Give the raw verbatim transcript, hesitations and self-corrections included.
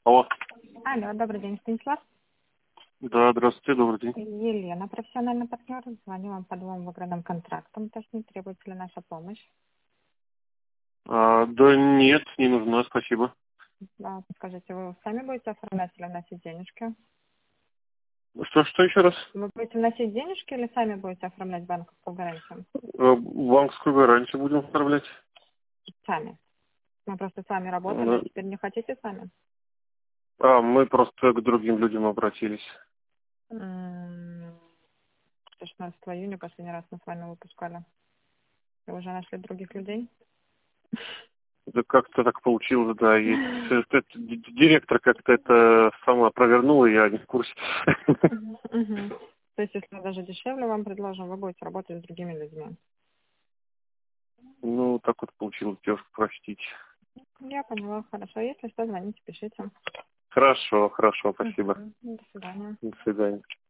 Алло. Алло, добрый день, Станислав. Да, здравствуйте, добрый день. Елена, профессиональный партнер. Звоню вам по двум выгодным контрактам. Уточнить, требуется ли наша помощь. А, да нет, не нужна, спасибо. Да, скажите, вы сами будете оформлять или вносить денежки? Что, что еще раз? Вы будете вносить денежки или сами будете оформлять банковскую гарантию? А, банковскую гарантию будем оформлять. Сами. Мы просто с вами работали, Ну, а теперь не хотите сами? А, мы просто к другим людям обратились. М, шестнадцатого июня последний раз мы с вами выпускали. Вы уже нашли других людей? Да как-то так получилось, да. Есть этот д- директор как-то это сама провернула, я не в курсе. Мгм. Мгм. То есть, если мы даже дешевле вам предложим, вы будете работать с другими людьми. Ну, так вот получилось, девушка, простите. Я поняла, хорошо. Если что, звоните, пишите. Хорошо, хорошо, спасибо. Мгм. До свидания. До свидания.